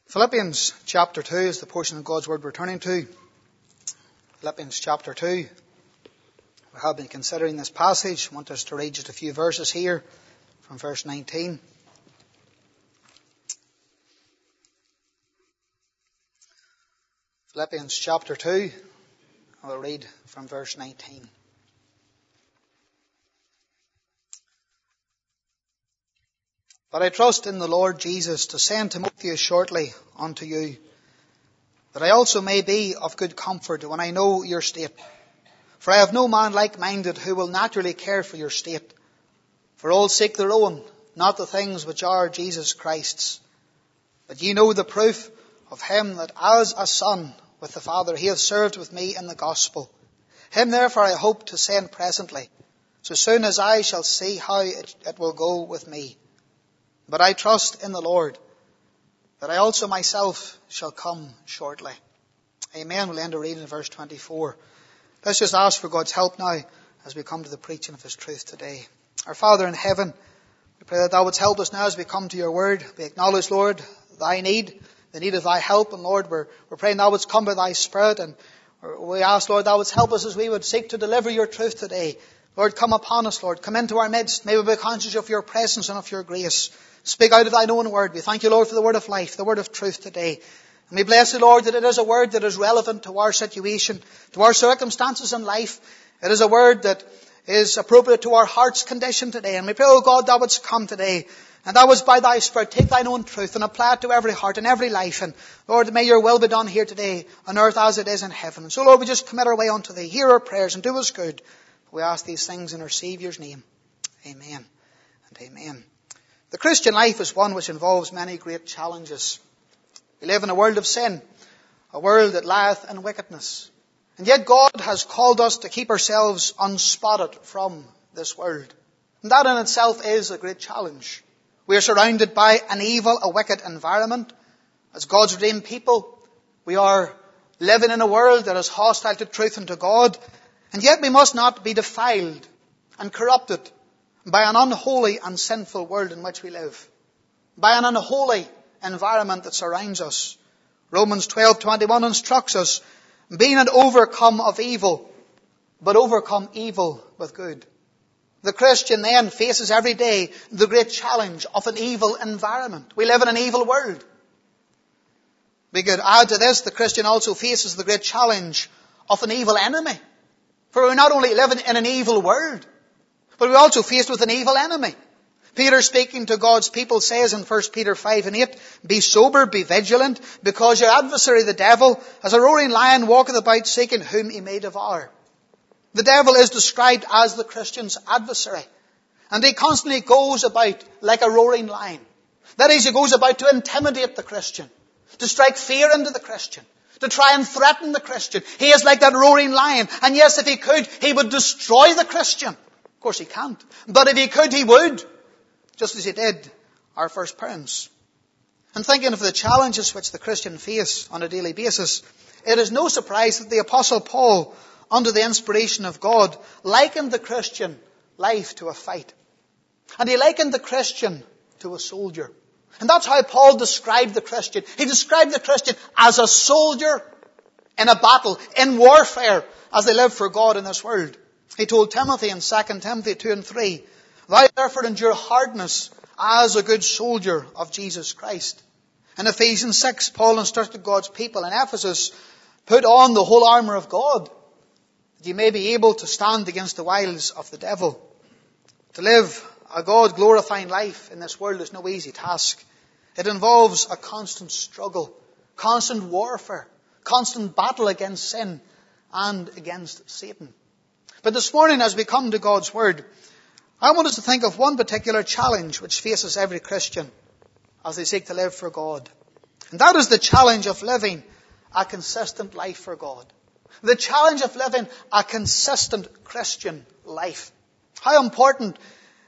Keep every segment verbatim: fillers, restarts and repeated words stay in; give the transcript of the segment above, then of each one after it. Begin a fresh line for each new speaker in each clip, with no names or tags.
Philippians chapter two is the portion of God's Word we're turning to. Philippians chapter two. We have been considering this passage. I want us to read just a few verses here from verse nineteen. Philippians chapter two. I will read from verse nineteen. But I trust in the Lord Jesus to send Timotheus shortly unto you, that I also may be of good comfort when I know your state. For I have no man like-minded who will naturally care for your state. For all seek their own, not the things which are Jesus Christ's. But ye know the proof of him that as a son with the Father he hath served with me in the gospel. Him therefore I hope to send presently, so soon as I shall see how it, it will go with me. But I trust in the Lord, that I also myself shall come shortly. Amen. We'll end our reading in verse twenty-four. Let's just ask for God's help now as we come to the preaching of His truth today. Our Father in heaven, we pray that Thou wouldst help us now as we come to Your word. We acknowledge, Lord, Thy need, the need of Thy help. And Lord, we're, we're praying Thou wouldst come by Thy Spirit. And we ask, Lord, Thou wouldst help us as we would seek to deliver Your truth today. Lord, come upon us, Lord. Come into our midst. May we be conscious of Your presence and of Your grace. Speak out of Thine own word. We thank You, Lord, for the word of life, the word of truth today. And we bless You, Lord, that it is a word that is relevant to our situation, to our circumstances in life. It is a word that is appropriate to our heart's condition today. And we pray, oh God, Thou wouldst come today. And Thou wouldst by Thy Spirit take Thine own truth and apply it to every heart and every life. And Lord, may Your will be done here today on earth as it is in heaven. And so, Lord, we just commit our way unto Thee. Hear our prayers and do us good. We ask these things in our Saviour's name. Amen and amen. The Christian life is one which involves many great challenges. We live in a world of sin, a world that lieth in wickedness. And yet God has called us to keep ourselves unspotted from this world. And that in itself is a great challenge. We are surrounded by an evil, a wicked environment. As God's redeemed people, we are living in a world that is hostile to truth and to God. And yet we must not be defiled and corrupted by an unholy and sinful world in which we live, by an unholy environment that surrounds us. Romans twelve twenty-one instructs us, being an overcome of evil, but overcome evil with good. The Christian then faces every day the great challenge of an evil environment. We live in an evil world. We could add to this, the Christian also faces the great challenge of an evil enemy. For we're not only living in an evil world, but we're also faced with an evil enemy. Peter, speaking to God's people, says in First Peter five and eight, be sober, be vigilant, because your adversary, the devil, as a roaring lion, walketh about seeking whom he may devour. The devil is described as the Christian's adversary. And he constantly goes about like a roaring lion. That is, he goes about to intimidate the Christian, to strike fear into the Christian, to try and threaten the Christian. He is like that roaring lion. And yes, if he could, he would destroy the Christian. Of course he can't. But if he could, he would. Just as he did our first parents. And thinking of the challenges which the Christian face on a daily basis, it is no surprise that the Apostle Paul, under the inspiration of God, likened the Christian life to a fight. And he likened the Christian to a soldier. And that's how Paul described the Christian. He described the Christian as a soldier in a battle, in warfare, as they live for God in this world. He told Timothy in Second Timothy two and three, thou therefore endure hardness as a good soldier of Jesus Christ. In Ephesians six, Paul instructed God's people in Ephesus, put on the whole armour of God, that you may be able to stand against the wiles of the devil. To live a God-glorifying life in this world is no easy task. It involves a constant struggle, constant warfare, constant battle against sin and against Satan. But this morning, as we come to God's Word, I want us to think of one particular challenge which faces every Christian as they seek to live for God. And that is the challenge of living a consistent life for God. The challenge of living a consistent Christian life. How important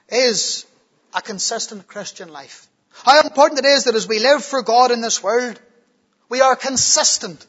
is a consistent Christian life? How important it is that as we live for God in this world, we are consistent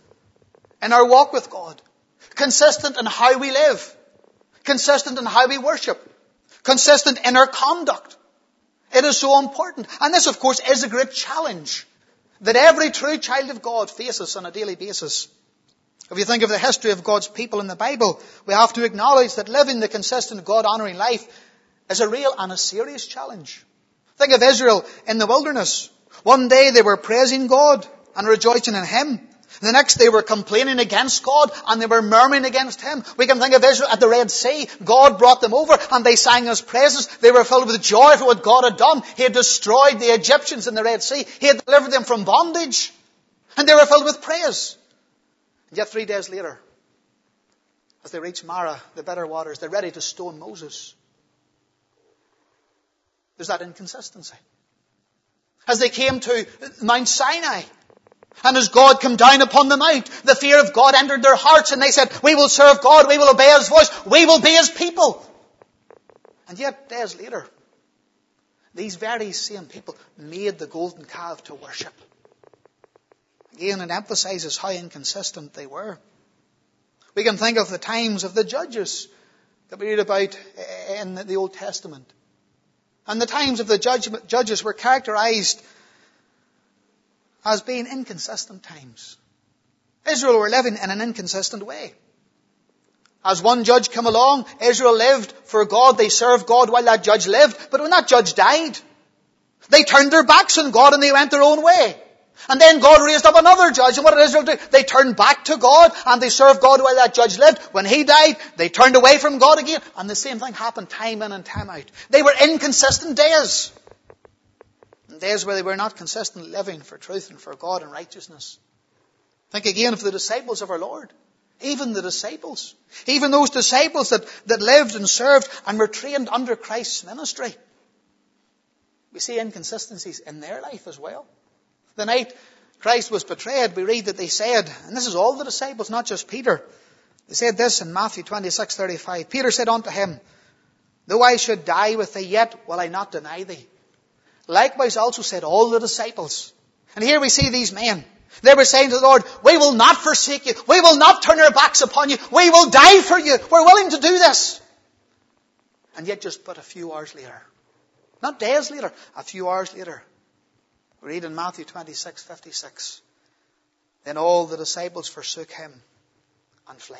in our walk with God. Consistent in how we live. Consistent in how we worship. Consistent in our conduct. It is so important. And this, of course, is a great challenge. that every true child of God faces on a daily basis. If you think of the history of God's people in the Bible, we have to acknowledge that living the consistent God-honoring life is a real and a serious challenge. Think of Israel in the wilderness. One day they were praising God and rejoicing in Him. The next they were complaining against God and they were murmuring against Him. We can think of Israel at the Red Sea. God brought them over and they sang His praises. They were filled with joy for what God had done. He had destroyed the Egyptians in the Red Sea. He had delivered them from bondage. And they were filled with praise. And yet three days later, as they reached Marah, the bitter waters, they're ready to stone Moses. There's that inconsistency. As they came to Mount Sinai, and as God came down upon the mount, the fear of God entered their hearts and they said, we will serve God, we will obey His voice, we will be His people. And yet, days later, these very same people made the golden calf to worship. Again, it emphasizes how inconsistent they were. We can think of the times of the judges that we read about in the Old Testament. And the times of the judges were characterized as being inconsistent times. Israel were living in an inconsistent way. As one judge came along, Israel lived for God. They served God while that judge lived. But when that judge died, they turned their backs on God and they went their own way. And then God raised up another judge. And what did Israel do? They turned back to God and they served God while that judge lived. When he died, they turned away from God again. And the same thing happened time in and time out. They were inconsistent days. Days where they were not consistently living for truth and for God and righteousness. Think again of the disciples of our Lord. Even the disciples. Even those disciples that, that lived and served and were trained under Christ's ministry. We see inconsistencies in their life as well. The night Christ was betrayed, we read that they said, and this is all the disciples, not just Peter. They said this in Matthew twenty-six thirty-five. Peter said unto him, though I should die with thee, yet will I not deny thee. Likewise also said all the disciples. And here we see these men. They were saying to the Lord, we will not forsake you. We will not turn our backs upon you. We will die for you. We're willing to do this. And yet just but a few hours later, not days later, a few hours later, we read in Matthew twenty-six fifty-six, then all the disciples forsook Him and fled.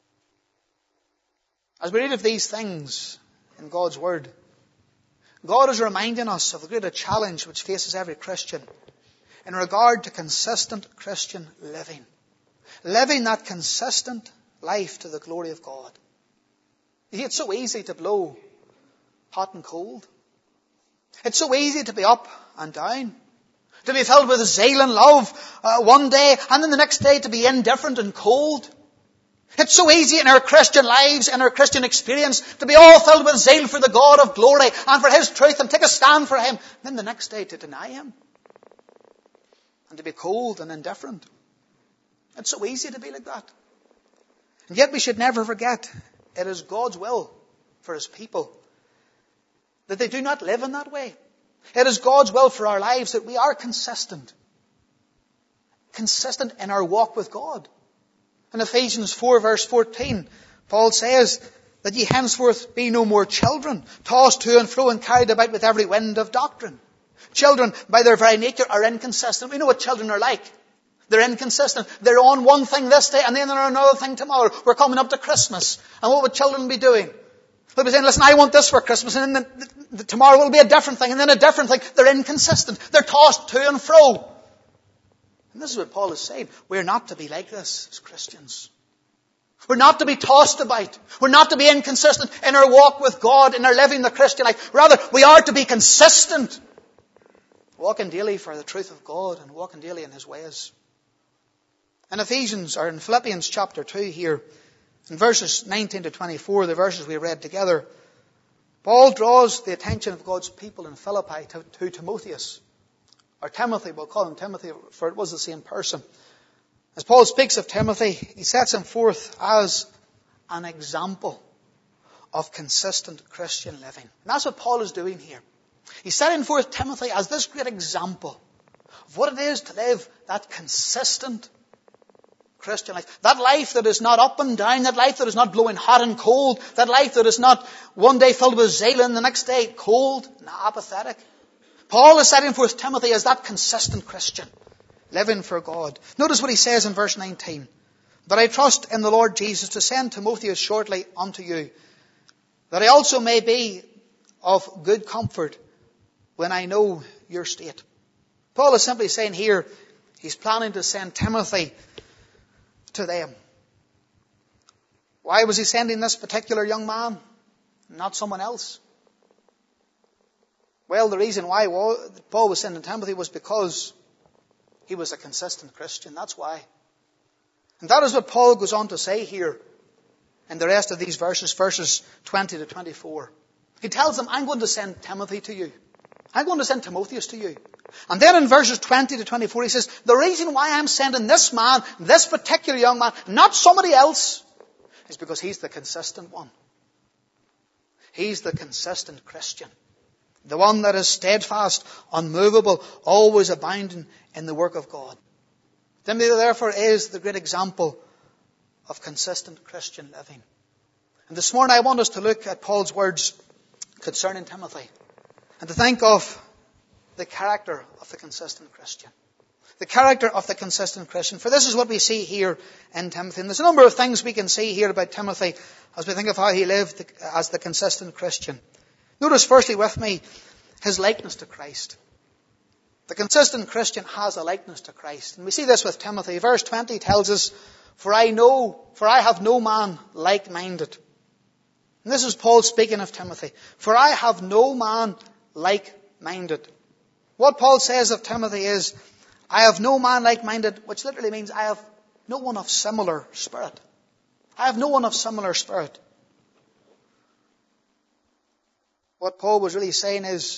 As we read of these things in God's Word, God is reminding us of the greater challenge which faces every Christian in regard to consistent Christian living. Living that consistent life to the glory of God. You see, it's so easy to blow hot and cold. It's so easy to be up and down. To be filled with zeal and love uh, one day and then the next day to be indifferent and cold. It's so easy in our Christian lives, in our Christian experience, to be all filled with zeal for the God of glory and for His truth and take a stand for Him. Then the next day to deny Him. And to be cold and indifferent. It's so easy to be like that. And yet we should never forget, it is God's will for His people that they do not live in that way. It is God's will for our lives that we are consistent. Consistent in our walk with God. In Ephesians four verse fourteen, Paul says that ye henceforth be no more children, tossed to and fro and carried about with every wind of doctrine. Children, by their very nature, are inconsistent. We know what children are like. They're inconsistent. They're on one thing this day and then they're on another thing tomorrow. We're coming up to Christmas. And what would children be doing? They'll be saying, listen, I want this for Christmas. And then the, the, the, tomorrow will be a different thing. And then a different thing. They're inconsistent. They're tossed to and fro. And this is what Paul is saying. We're not to be like this as Christians. We're not to be tossed about. We're not to be inconsistent in our walk with God, in our living the Christian life. Rather, we are to be consistent. Walking daily for the truth of God and walking daily in His ways. In Ephesians, or in Philippians chapter two here, in verses nineteen to twenty-four, the verses we read together, Paul draws the attention of God's people in Philippi to, to Timotheus. Or Timothy, we'll call him Timothy, for it was the same person. As Paul speaks of Timothy, he sets him forth as an example of consistent Christian living. And that's what Paul is doing here. He's setting forth Timothy as this great example of what it is to live that consistent Christian life. That life that is not up and down, that life that is not blowing hot and cold, that life that is not one day filled with zeal and the next day cold and apathetic. Paul is setting forth Timothy as that consistent Christian. living for God. Notice what he says in verse nineteen. But I trust in the Lord Jesus to send Timotheus shortly unto you, that I also may be of good comfort when I know your state. Paul is simply saying here, he's planning to send Timothy to them. Why was he sending this particular young man, not someone else? Well, the reason why Paul was sending Timothy was because he was a consistent Christian. That's why. And that is what Paul goes on to say here in the rest of these verses, verses twenty to twenty-four. He tells them, I'm going to send Timothy to you. I'm going to send Timotheus to you. And then in verses twenty to twenty-four, he says, the reason why I'm sending this man, this particular young man, not somebody else, is because he's the consistent one. He's the consistent Christian. The one that is steadfast, unmovable, always abounding in the work of God. Timothy, therefore, is the great example of consistent Christian living. And this morning I want us to look at Paul's words concerning Timothy and to think of the character of the consistent Christian. The character of the consistent Christian. For this is what we see here in Timothy. And there's a number of things we can see here about Timothy as we think of how he lived as the consistent Christian. Notice firstly with me his likeness to Christ. The consistent Christian has a likeness to Christ. And we see this with Timothy. Verse twenty tells us, For I know, for I have no man like-minded. And this is Paul speaking of Timothy. For I have no man like-minded. What Paul says of Timothy is, I have no man like-minded, which literally means I have no one of similar spirit. I have no one of similar spirit. What Paul was really saying is,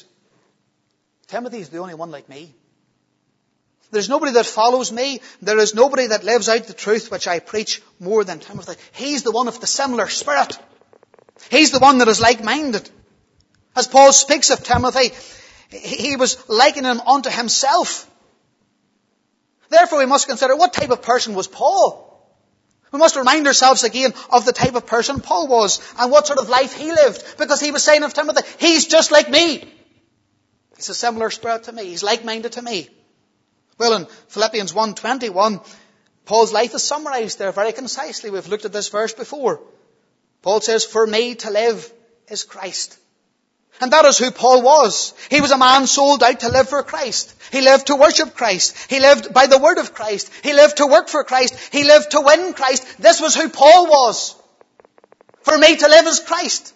Timothy is the only one like me. There's nobody that follows me. There is nobody that lives out the truth which I preach more than Timothy. He's the one of the similar spirit. He's the one that is like-minded. As Paul speaks of Timothy, he was likening him unto himself. Therefore we must consider, what type of person was Paul? We must remind ourselves again of the type of person Paul was and what sort of life he lived. Because he was saying of Timothy, he's just like me. He's a similar spirit to me. He's like-minded to me. Well, in Philippians one twenty-one, Paul's life is summarized there very concisely. We've looked at this verse before. Paul says, for me to live is Christ. And that is who Paul was. He was a man sold out to live for Christ. He lived to worship Christ. He lived by the word of Christ. He lived to work for Christ. He lived to win Christ. This was who Paul was. For me to live is Christ.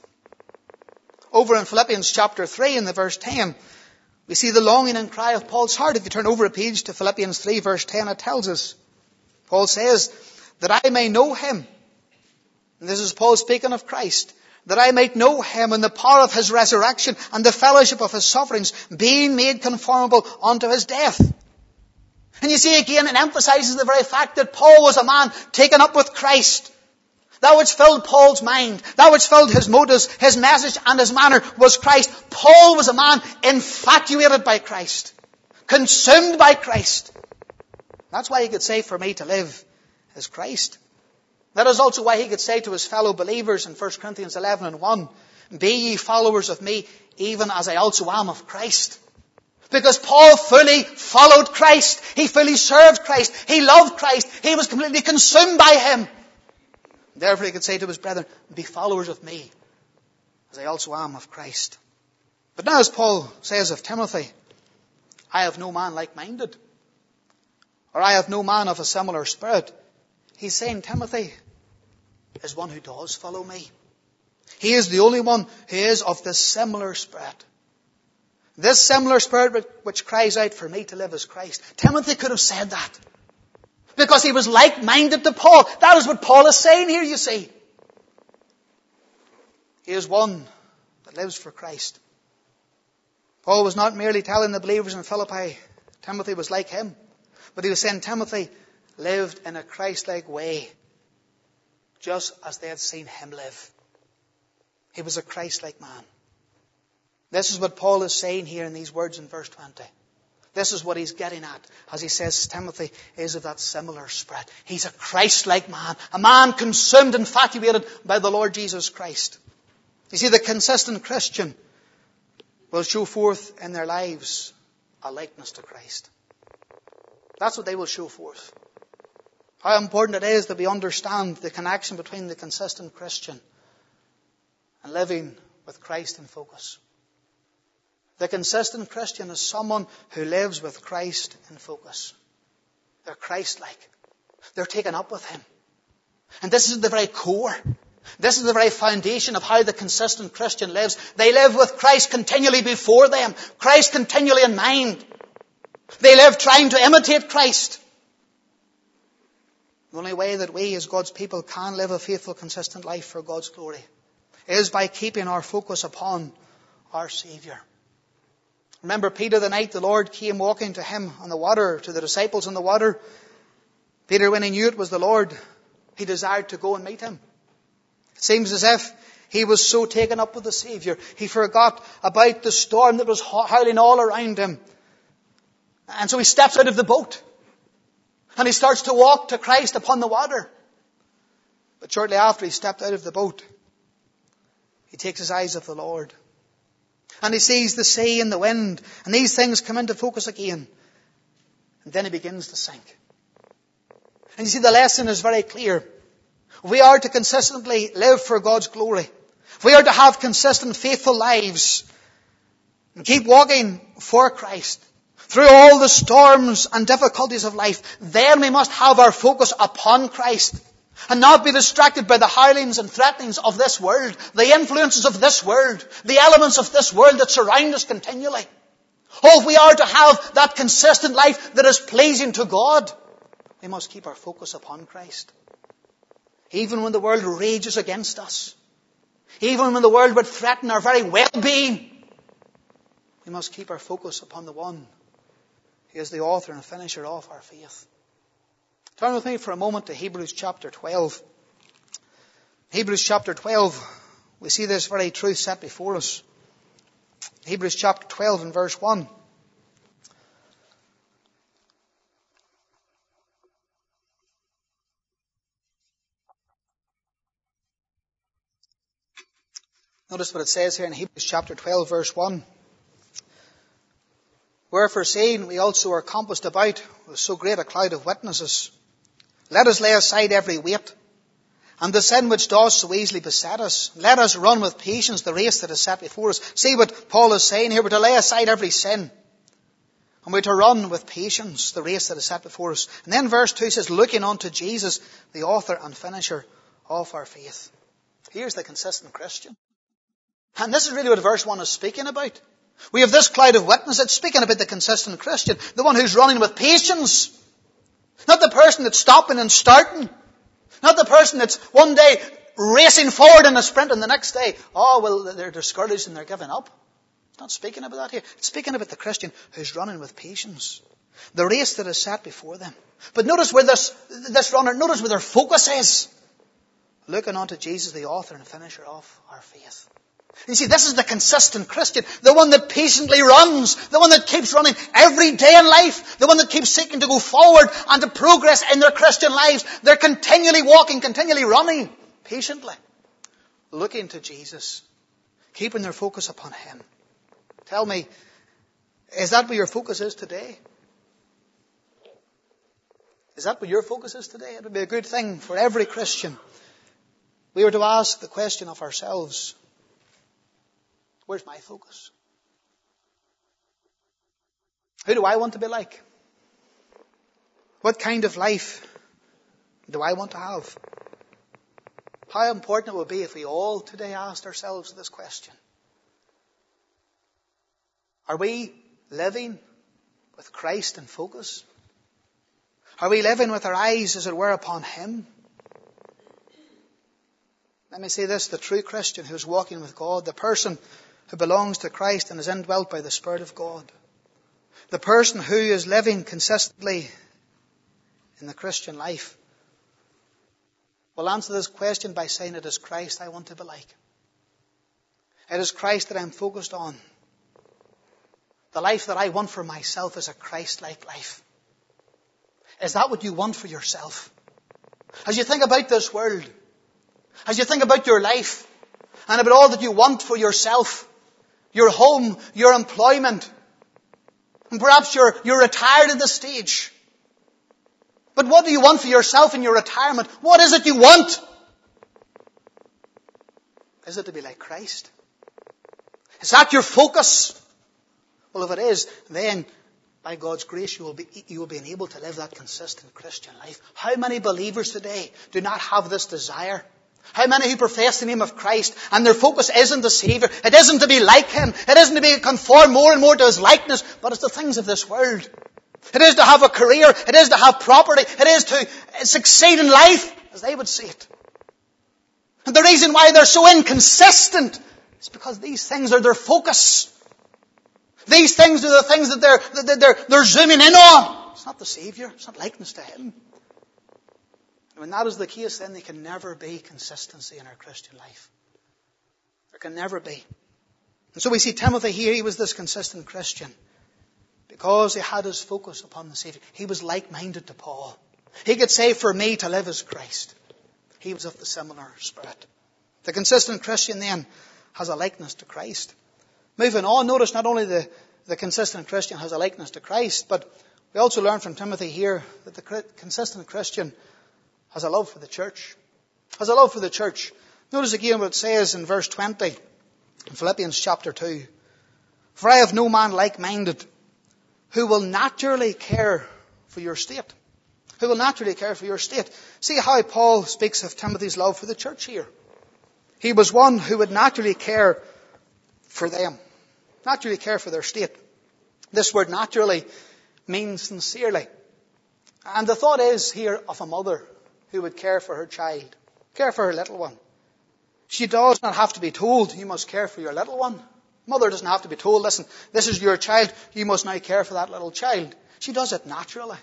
Over in Philippians chapter three in the verse ten, we see the longing and cry of Paul's heart. If you turn over a page to Philippians three verse ten, it tells us, Paul says, that I may know him. And this is Paul speaking of Christ. That I might know him and the power of his resurrection and the fellowship of his sufferings, being made conformable unto his death. And you see again, it emphasizes the very fact that Paul was a man taken up with Christ. That which filled Paul's mind, that which filled his motives, his message and his manner was Christ. Paul was a man infatuated by Christ, consumed by Christ. That's why he could say, for me to live is Christ. That is also why he could say to his fellow believers in First Corinthians eleven and one, be ye followers of me, even as I also am of Christ. Because Paul fully followed Christ. He fully served Christ. He loved Christ. He was completely consumed by him. Therefore he could say to his brethren, be followers of me, as I also am of Christ. But now as Paul says of Timothy, I have no man like-minded, or I have no man of a similar spirit. He's saying Timothy is one who does follow me. He is the only one who is of this similar spirit. This similar spirit which cries out, for me to live as Christ. Timothy could have said that. Because he was like-minded to Paul. That is what Paul is saying here, you see. He is one that lives for Christ. Paul was not merely telling the believers in Philippi Timothy was like him. But he was saying Timothy lived in a Christ-like way, just as they had seen him live. He was a Christ-like man. This is what Paul is saying here in these words in verse twenty. This is what he's getting at as he says Timothy is of that similar spirit. He's a Christ-like man, a man consumed, infatuated by the Lord Jesus Christ. You see, the consistent Christian will show forth in their lives a likeness to Christ. That's what they will show forth. How important it is that we understand the connection between the consistent Christian and living with Christ in focus. The consistent Christian is someone who lives with Christ in focus. They're Christ-like. They're taken up with Him. And this is the very core. This is the very foundation of how the consistent Christian lives. They live with Christ continually before them. Christ continually in mind. They live trying to imitate Christ. The only way that we as God's people can live a faithful, consistent life for God's glory is by keeping our focus upon our Saviour. Remember Peter, the night the Lord came walking to him on the water, to the disciples on the water. Peter, when he knew it was the Lord, he desired to go and meet Him. It seems as if he was so taken up with the Saviour, he forgot about the storm that was howling all around him. And so he steps out of the boat. And he starts to walk to Christ upon the water. But shortly after he stepped out of the boat, he takes his eyes off the Lord. And he sees the sea and the wind. And these things come into focus again. And then he begins to sink. And you see, the lesson is very clear. We are to consistently live for God's glory. We are to have consistent, faithful lives. And keep walking for Christ. Through all the storms and difficulties of life, then we must have our focus upon Christ and not be distracted by the howlings and threatenings of this world, the influences of this world, the elements of this world that surround us continually. Oh, if we are to have that consistent life that is pleasing to God, we must keep our focus upon Christ. Even when the world rages against us, even when the world would threaten our very well-being, we must keep our focus upon the one He is the author and finisher of our faith. Turn with me for a moment to Hebrews chapter twelve. Hebrews chapter twelve, we see this very truth set before us. Hebrews chapter twelve and verse one. Notice what it says here in Hebrews chapter twelve, verse one. Wherefore, seeing we also are compassed about with so great a cloud of witnesses, let us lay aside every weight, and the sin which does so easily beset us. Let us run with patience the race that is set before us. See what Paul is saying here. We're to lay aside every sin, and we're to run with patience the race that is set before us. And then verse two says, looking unto Jesus, the author and finisher of our faith. Here's the consistent Christian. And this is really what verse one is speaking about. We have this cloud of witnesses speaking about the consistent Christian, the one who's running with patience. Not the person that's stopping and starting. Not the person that's one day racing forward in a sprint and the next day, oh, well, they're discouraged and they're giving up. It's not speaking about that here. It's speaking about the Christian who's running with patience. The race that is set before them. But notice where this, this runner, notice where their focus is. Looking unto Jesus, the author and finisher of our faith. You see, this is the consistent Christian, the one that patiently runs, the one that keeps running every day in life, the one that keeps seeking to go forward and to progress in their Christian lives. They're continually walking, continually running, patiently, looking to Jesus, keeping their focus upon Him. Tell me, is that where your focus is today? Is that where your focus is today? It would be a good thing for every Christian. We were to ask the question of ourselves, where's my focus? Who do I want to be like? What kind of life do I want to have? How important it would be if we all today asked ourselves this question. Are we living with Christ in focus? Are we living with our eyes, as it were, upon Him? Let me say this, the true Christian who's walking with God, the person who belongs to Christ and is indwelt by the Spirit of God. The person who is living consistently in the Christian life will answer this question by saying, it is Christ I want to be like. It is Christ that I'm focused on. The life that I want for myself is a Christ-like life. Is that what you want for yourself? As you think about this world, as you think about your life, and about all that you want for yourself, your home, your employment, and perhaps you're, you're retired at this stage. what do you want for yourself in your retirement? What is it you want? Is it to be like Christ? Is that your focus? Well, if it is, then by God's grace you will be, you will be able to live that consistent Christian life. How many believers today do not have this desire? How many who profess the name of Christ and their focus isn't the Savior? It isn't to be like Him. It isn't to be conform more and more to His likeness, but it's the things of this world. It is to have a career. It is to have property. It is to succeed in life, as they would see it. And the reason why they're so inconsistent is because these things are their focus. These things are the things that they're, that they're, they're zooming in on. It's not the Savior. It's not likeness to Him. And when that is the case, then there can never be consistency in our Christian life. There can never be. And so we see Timothy here, he was this consistent Christian. Because he had his focus upon the Savior. He was like-minded to Paul. He could say, for me to live is Christ. He was of the similar spirit. The consistent Christian then has a likeness to Christ. Moving on, notice not only the, the consistent Christian has a likeness to Christ, but we also learn from Timothy here that the consistent Christian has a love for the church. Has a love for the church. Notice again what it says in verse twenty in Philippians chapter two. For I have no man like-minded who will naturally care for your state. Who will naturally care for your state. See how Paul speaks of Timothy's love for the church here. He was one who would naturally care for them. Naturally care for their state. This word naturally means sincerely. And the thought is here of a mother who would care for her child. Care for her little one. She does not have to be told, you must care for your little one. Mother doesn't have to be told, listen, this is your child, you must now care for that little child. She does it naturally.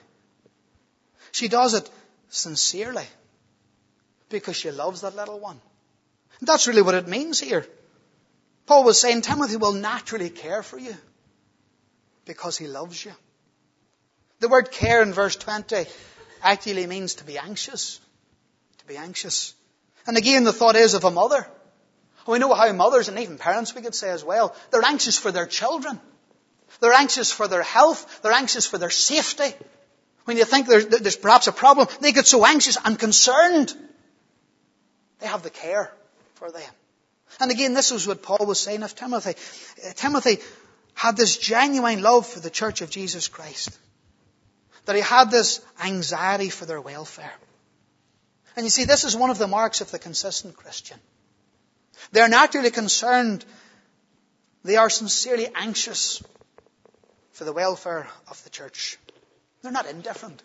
She does it sincerely. Because she loves that little one. And that's really what it means here. Paul was saying Timothy will naturally care for you. Because he loves you. The word care in verse twenty actually means to be anxious. To be anxious. And again the thought is of a mother. We know how mothers and even parents, we could say as well, they're anxious for their children. They're anxious for their health. They're anxious for their safety. When you think there's, there's perhaps a problem, they get so anxious and concerned. They have the care for them. And again, this is what Paul was saying of Timothy. Uh, Timothy had this genuine love for the church of Jesus Christ. That he had this anxiety for their welfare. And you see, this is one of the marks of the consistent Christian. They're naturally concerned. They are sincerely anxious for the welfare of the church. They're not indifferent.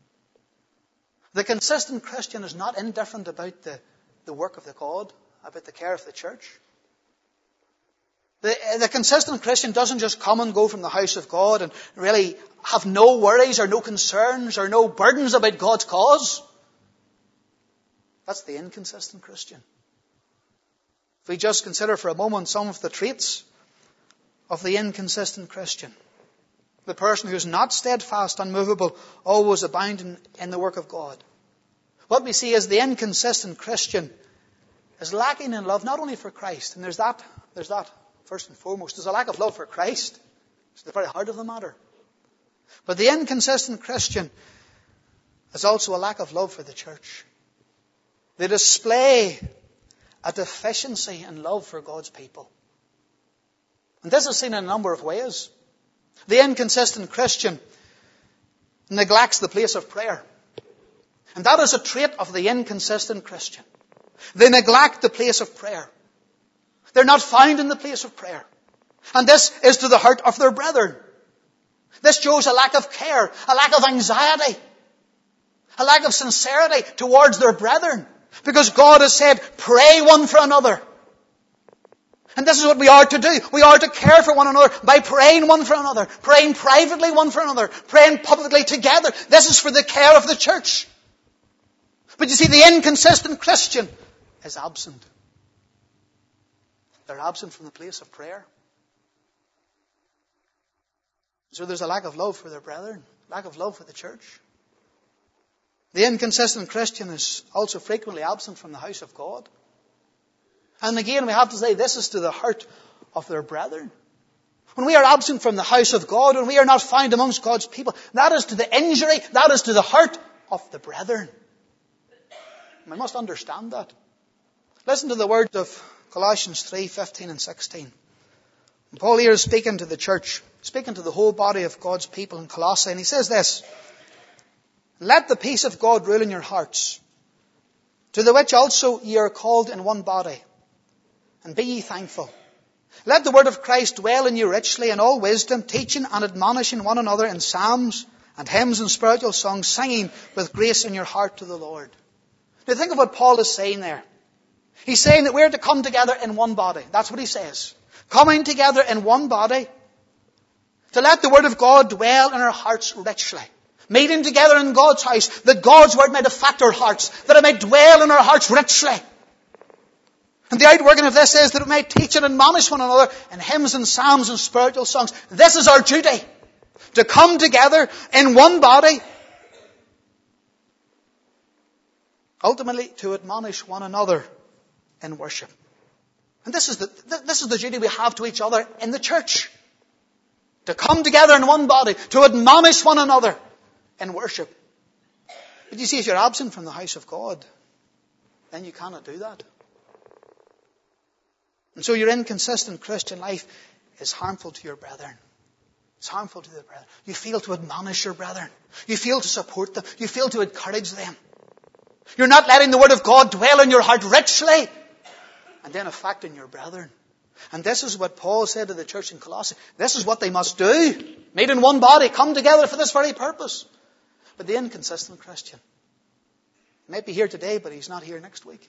The consistent Christian is not indifferent about the, the work of the God, about the care of the church. The, the consistent Christian doesn't just come and go from the house of God and really have no worries or no concerns or no burdens about God's cause. That's the inconsistent Christian. If we just consider for a moment some of the traits of the inconsistent Christian. The person who is not steadfast, unmovable, always abounding in the work of God. What we see is the inconsistent Christian is lacking in love not only for Christ, and there's that, there's that first and foremost. There's a lack of love for Christ. It's the very heart of the matter. But the inconsistent Christian is also a lack of love for the church. They display a deficiency in love for God's people. And this is seen in a number of ways. The inconsistent Christian neglects the place of prayer. And that is a trait of the inconsistent Christian. They neglect the place of prayer. They're not found in the place of prayer. And this is to the hurt of their brethren. This shows a lack of care, a lack of anxiety, a lack of sincerity towards their brethren. Because God has said, pray one for another. And this is what we are to do. We are to care for one another by praying one for another. Praying privately one for another. Praying publicly together. This is for the care of the church. But you see, the inconsistent Christian is absent. They're absent from the place of prayer. So there's a lack of love for their brethren. Lack of love for the church. The inconsistent Christian is also frequently absent from the house of God. And again, we have to say this is to the hurt of their brethren. When we are absent from the house of God, when we are not found amongst God's people, that is to the injury, that is to the hurt of the brethren. We must understand that. Listen to the words of Colossians three, fifteen and sixteen. And Paul here is speaking to the church, speaking to the whole body of God's people in Colossae, and he says this: "Let the peace of God rule in your hearts, to the which also ye are called in one body, and be ye thankful. Let the word of Christ dwell in you richly in all wisdom, teaching and admonishing one another in psalms and hymns and spiritual songs, singing with grace in your heart to the Lord." Now think of what Paul is saying there. He's saying that we're to come together in one body. That's what he says. Coming together in one body, to let the word of God dwell in our hearts richly. Meeting together in God's house, that God's word might affect our hearts, that it might dwell in our hearts richly. And the outworking of this is that we might teach and admonish one another in hymns and psalms and spiritual songs. This is our duty, to come together in one body, ultimately to admonish one another in worship. And this is the, this is the duty we have to each other in the church. To come together in one body, to admonish one another in worship. But you see, if you're absent from the house of God, then you cannot do that. And so your inconsistent Christian life is harmful to your brethren. It's harmful to the brethren. You fail to admonish your brethren. You fail to support them. You fail to encourage them. You're not letting the word of God dwell in your heart richly and then affecting your brethren. And this is what Paul said to the church in Colossae. This is what they must do. Meet in one body. Come together for this very purpose. But the inconsistent Christian he might be here today, but he's not here next week.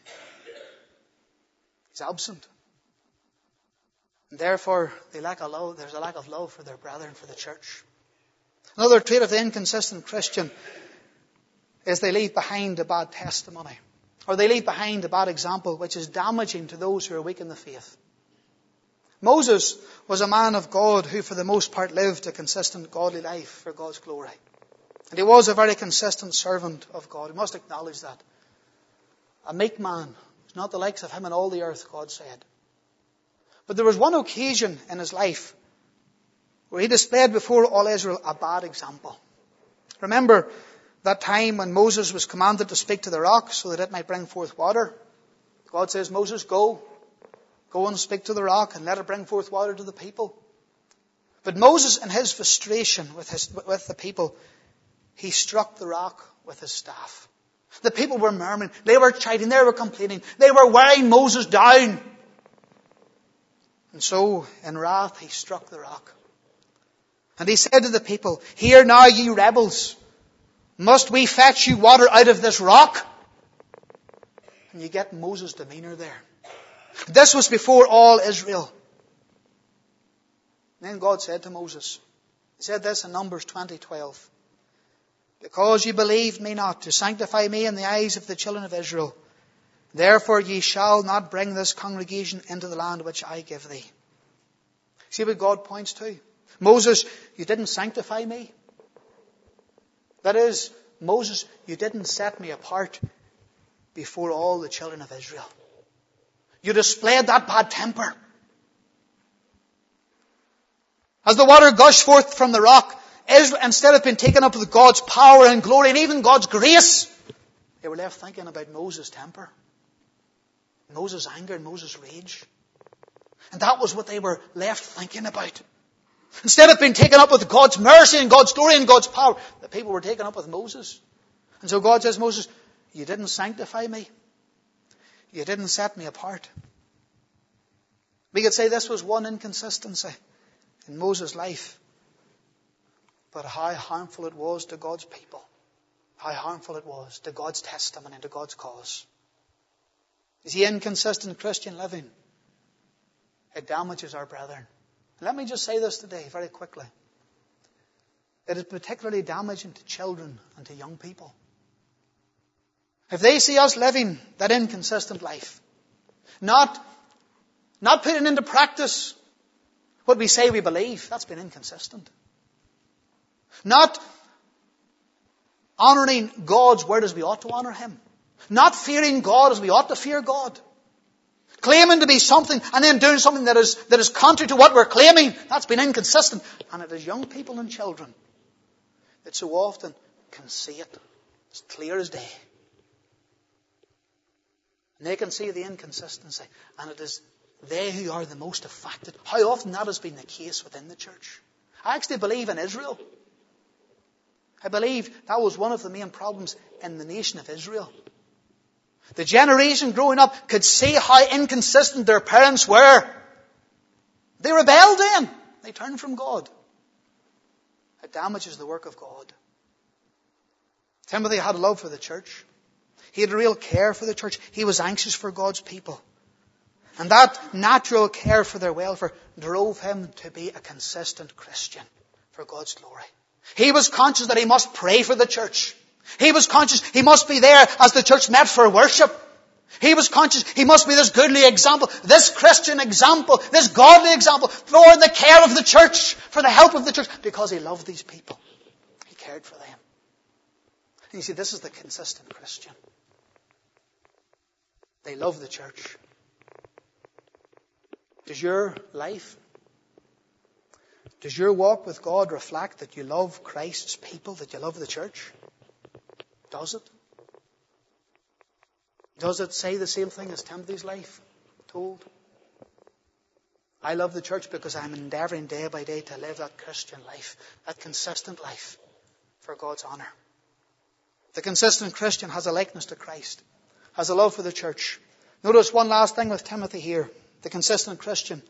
He's absent. And therefore, they lack a love, there's a lack of love for their brethren, for the church. Another trait of the inconsistent Christian is they leave behind a bad testimony. Or they leave behind a bad example which is damaging to those who are weak in the faith. Moses was a man of God who for the most part lived a consistent godly life for God's glory. And he was a very consistent servant of God. We must acknowledge that. A meek man. There's not the likes of him in all the earth, God said. But there was one occasion in his life where he displayed before all Israel a bad example. Remember that time when Moses was commanded to speak to the rock so that it might bring forth water? God says, Moses, go. Go and speak to the rock and let it bring forth water to the people. But Moses, in his frustration with, his, with the people, he struck the rock with his staff. The people were murmuring. They were chiding. They were complaining. They were wearing Moses down. And so, in wrath, he struck the rock. And he said to the people, "Hear now, ye rebels. Must we fetch you water out of this rock?" And you get Moses' demeanor there. This was before all Israel. And then God said to Moses, he said this in Numbers twenty twelve. "Because you believed me not to sanctify me in the eyes of the children of Israel, therefore ye shall not bring this congregation into the land which I give thee." See what God points to? Moses, you didn't sanctify me. That is, Moses, you didn't set me apart before all the children of Israel. You displayed that bad temper. As the water gushed forth from the rock, Israel, instead of being taken up with God's power and glory and even God's grace, they were left thinking about Moses' temper, Moses' anger and Moses' rage. And that was what they were left thinking about. Instead of being taken up with God's mercy and God's glory and God's power, the people were taken up with Moses. And so God says, Moses, you didn't sanctify me. You didn't set me apart. We could say this was one inconsistency in Moses' life. But how harmful it was to God's people. How harmful it was to God's testimony and to God's cause. You see, inconsistent Christian living, it damages our brethren. Let me just say this today very quickly. It is particularly damaging to children and to young people. If they see us living that inconsistent life, not, not putting into practice what we say we believe, that's been inconsistent. Not honouring God's word as we ought to honour Him. Not fearing God as we ought to fear God. Claiming to be something and then doing something that is, that is contrary to what we're claiming. That's been inconsistent. And it is young people and children that so often can see it. It's clear as day. And they can see the inconsistency. And it is they who are the most affected. How often that has been the case within the church. I actually believe in Israel. I believe that was one of the main problems in the nation of Israel. The generation growing up could see how inconsistent their parents were. They rebelled then. They turned from God. It damages the work of God. Timothy had a love for the church. He had a real care for the church. He was anxious for God's people. And that natural care for their welfare drove him to be a consistent Christian for God's glory. He was conscious that he must pray for the church. He was conscious he must be there as the church met for worship. He was conscious he must be this goodly example, this Christian example, this godly example for the care of the church, for the help of the church, because he loved these people. He cared for them. And you see, this is the consistent Christian. They love the church. Does your life, does your walk with God reflect that you love Christ's people, that you love the church? Does it? Does it say the same thing as Timothy's life told? I love the church because I'm endeavouring day by day to live that Christian life, that consistent life for God's honour. The consistent Christian has a likeness to Christ, has a love for the church. Notice one last thing with Timothy here. The consistent Christian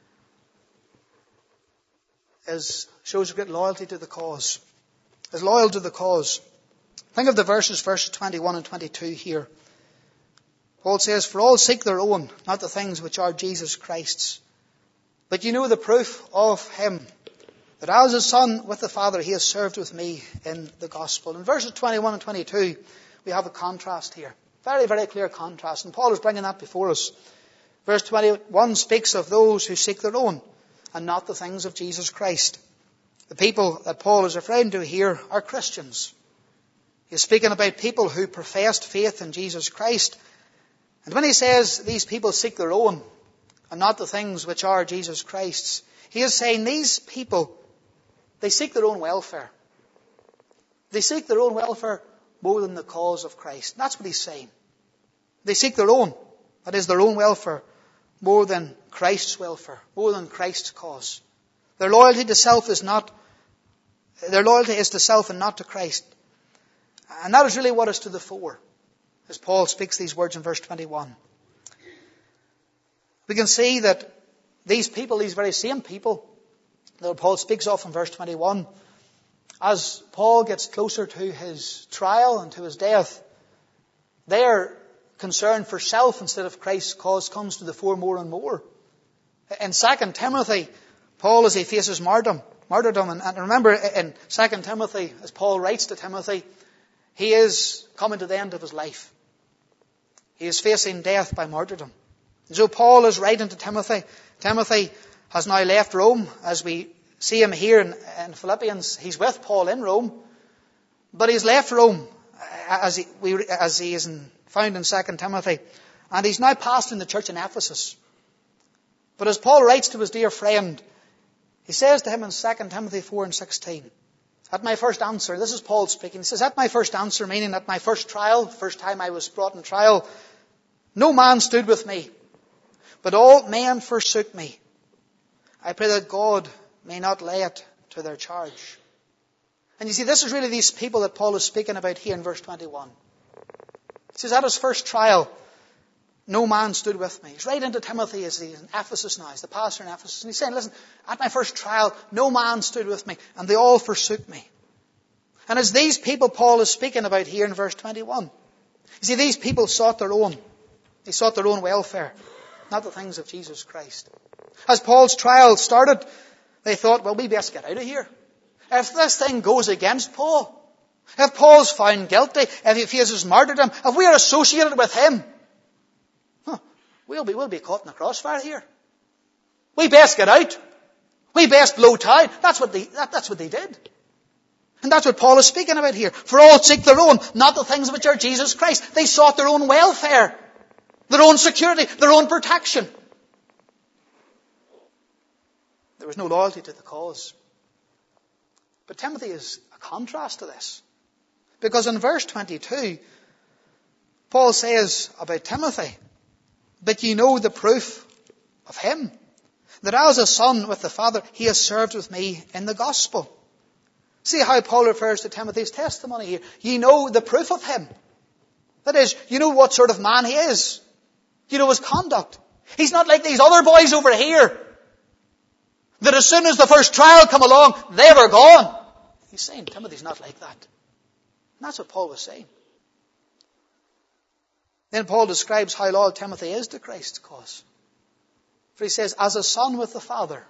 is, shows a great loyalty to the cause. Is loyal to the cause. Think of the verses, verses twenty-one and twenty-two here. Paul says, for all seek their own, not the things which are Jesus Christ's. But you know the proof of him, that as a son with the Father, he has served with me in the gospel. In verses twenty-one and twenty-two, we have a contrast here. Very, very clear contrast. And Paul is bringing that before us. Verse twenty-one speaks of those who seek their own and not the things of Jesus Christ. The people that Paul is referring to here are Christians. He's speaking about people who professed faith in Jesus Christ. And when he says these people seek their own and not the things which are Jesus Christ's, he is saying these people, they seek their own welfare. They seek their own welfare more than the cause of Christ. That's what he's saying. They seek their own, that is their own welfare, more than Christ's welfare, more than Christ's cause. Their loyalty to self is not, their loyalty is to self and not to Christ. And that is really what is to the fore, as Paul speaks these words in verse twenty-one. We can see that these people, these very same people that Paul speaks of in verse twenty-one, as Paul gets closer to his trial and to his death, their concern for self instead of Christ's cause comes to the fore more and more. In Second Timothy, Paul, as he faces martyrdom, martyrdom and, and remember in Second Timothy, as Paul writes to Timothy, he is coming to the end of his life. He is facing death by martyrdom. And so Paul is writing to Timothy. Timothy has now left Rome, as we see him here in, in Philippians. He's with Paul in Rome, but he's left Rome as he, we, as he is in, found in Second Timothy, and he's now pastoring the church in Ephesus. But as Paul writes to his dear friend, he says to him in Second Timothy four and sixteen, at my first answer, this is Paul speaking, he says, at my first answer, meaning at my first trial, first time I was brought in trial, no man stood with me, but all men forsook me. I pray that God may not lay it to their charge. And you see, this is really these people that Paul is speaking about here in verse twenty-one. He says, at his first trial, no man stood with me. He's right into Timothy as he's in Ephesus now, he's the pastor in Ephesus. And he's saying, listen, at my first trial, no man stood with me, and they all forsook me. And it's these people Paul is speaking about here in verse twenty-one. You see, these people sought their own. They sought their own welfare, not the things of Jesus Christ. As Paul's trial started, they thought, well, we best get out of here. If this thing goes against Paul, if Paul's found guilty, if he faces martyrdom, if we are associated with him, huh, we'll be, we'll be caught in the crossfire here. We best get out. We best blow tide. That's what they, that, that's what they did. And that's what Paul is speaking about here. For all seek their own, not the things which are Jesus Christ. They sought their own welfare, their own security, their own protection. There was no loyalty to the cause. But Timothy is a contrast to this. Because in verse twenty-two, Paul says about Timothy, "But ye know the proof of him, that as a son with the Father, he has served with me in the gospel." See how Paul refers to Timothy's testimony here. Ye know the proof of him. That is, you know what sort of man he is. You know his conduct. He's not like these other boys over here, that as soon as the first trial come along, they were gone. He's saying Timothy's not like that. And that's what Paul was saying. Then Paul describes how loyal Timothy is to Christ's cause. For he says, as a son with the Father,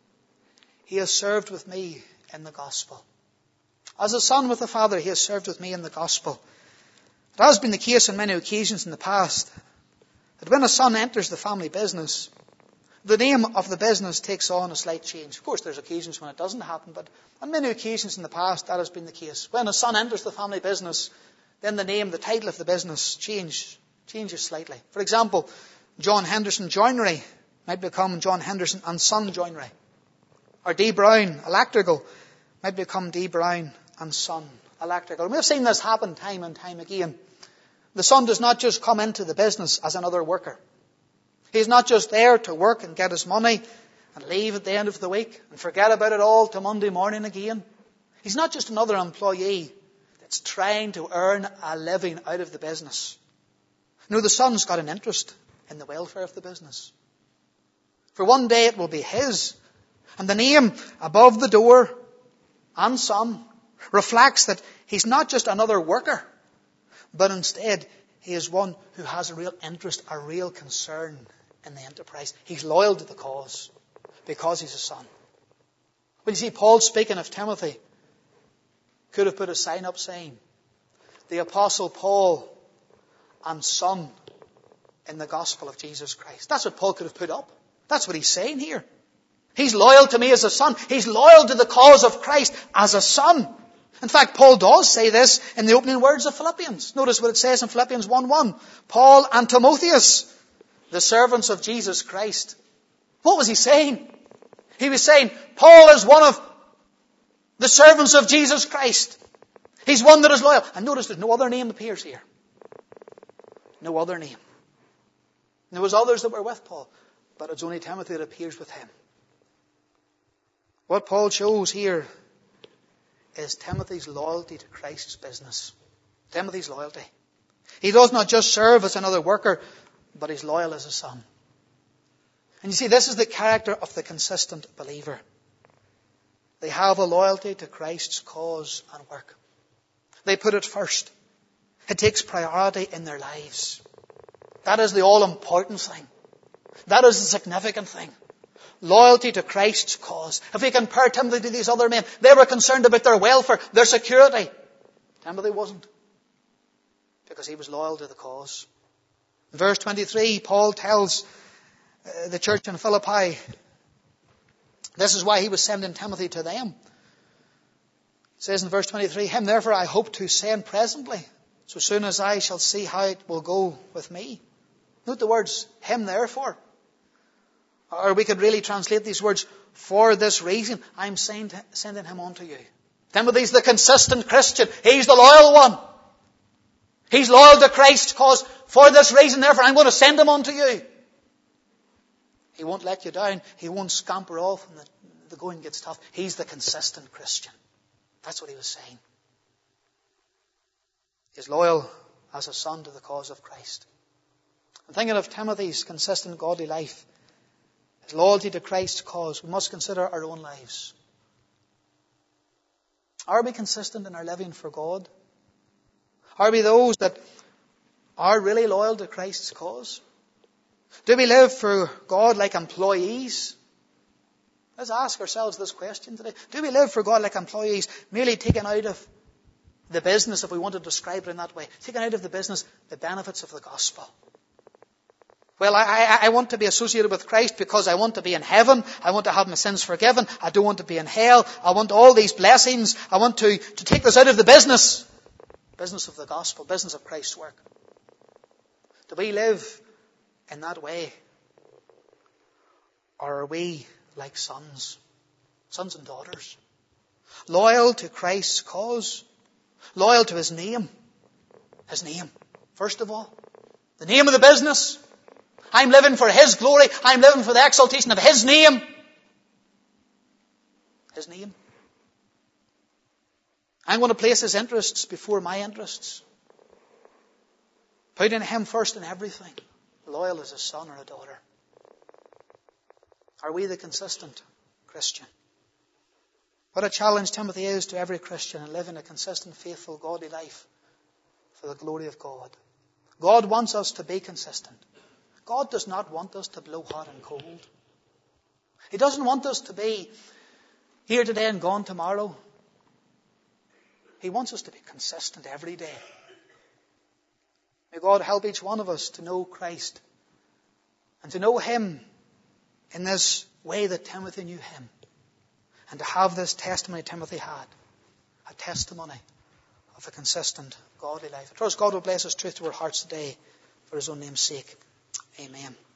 he has served with me in the gospel. As a son with the Father, he has served with me in the gospel. It has been the case on many occasions in the past that when a son enters the family business, the name of the business takes on a slight change. Of course, there's occasions when it doesn't happen, but on many occasions in the past, that has been the case. When a son enters the family business, then the name, the title of the business change, changes slightly. For example, John Henderson Joinery might become John Henderson and Son Joinery. Or D. Brown Electrical might become D. Brown and Son Electrical. And we've seen this happen time and time again. The son does not just come into the business as another worker. He's not just there to work and get his money and leave at the end of the week and forget about it all till Monday morning again. He's not just another employee that's trying to earn a living out of the business. No, the son's got an interest in the welfare of the business. For one day it will be his. And the name above the door, and Son, reflects that he's not just another worker, but instead he is one who has a real interest, a real concern in the enterprise. He's loyal to the cause because he's a son. When you see Paul speaking of Timothy, could have put a sign up saying, the Apostle Paul and son in the gospel of Jesus Christ. That's what Paul could have put up. That's what he's saying here. He's loyal to me as a son. He's loyal to the cause of Christ as a son. In fact, Paul does say this in the opening words of Philippians. Notice what it says in Philippians one one. Paul and Timotheus, the servants of Jesus Christ. What was he saying? He was saying, Paul is one of the servants of Jesus Christ. He's one that is loyal. And notice there's no other name appears here. No other name. There was others that were with Paul, but it's only Timothy that appears with him. What Paul shows here is Timothy's loyalty to Christ's business. Timothy's loyalty. He does not just serve as another worker, but he's loyal as a son. And you see, this is the character of the consistent believer. They have a loyalty to Christ's cause and work. They put it first. It takes priority in their lives. That is the all-important thing. That is the significant thing. Loyalty to Christ's cause. If we compare Timothy to these other men, they were concerned about their welfare, their security. Timothy wasn't, because he was loyal to the cause. In verse twenty-three, Paul tells uh, the church in Philippi, this is why he was sending Timothy to them. It says in verse twenty-three, him therefore I hope to send presently, so soon as I shall see how it will go with me. Note the words, him therefore. Or we could really translate these words, for this reason, I'm send, sending him on to you. Timothy's the consistent Christian. He's the loyal one. He's loyal to Christ's cause. For this reason, therefore, I'm going to send him on to you. He won't let you down. He won't scamper off when the, the going gets tough. He's the consistent Christian. That's what he was saying. He's loyal as a son to the cause of Christ. I'm thinking of Timothy's consistent godly life. His loyalty to Christ's cause. We must consider our own lives. Are we consistent in our living for God? Are we those that are really loyal to Christ's cause? Do we live for God like employees? Let's ask ourselves this question today. Do we live for God like employees, merely taken out of the business, if we want to describe it in that way, taken out of the business the benefits of the gospel? Well, I, I, I want to be associated with Christ because I want to be in heaven. I want to have my sins forgiven. I don't want to be in hell. I want all these blessings. I want to, to take this out of the business. Business of the gospel, business of Christ's work. Do we live in that way? Or are we like sons? Sons and daughters. Loyal to Christ's cause. Loyal to his name. His name, first of all. The name of the business. I'm living for his glory. I'm living for the exaltation of his name. His name. I'm going to place his interests before my interests. Putting him first in everything. Loyal as a son or a daughter. Are we the consistent Christian? What a challenge Timothy is to every Christian in living a consistent, faithful, godly life for the glory of God. God wants us to be consistent. God does not want us to blow hot and cold. He doesn't want us to be here today and gone tomorrow. He wants us to be consistent every day. May God help each one of us to know Christ and to know him in this way that Timothy knew him. And to have this testimony Timothy had. A testimony of a consistent, godly life. I trust God will bless his truth to our hearts today for his own name's sake. Amen.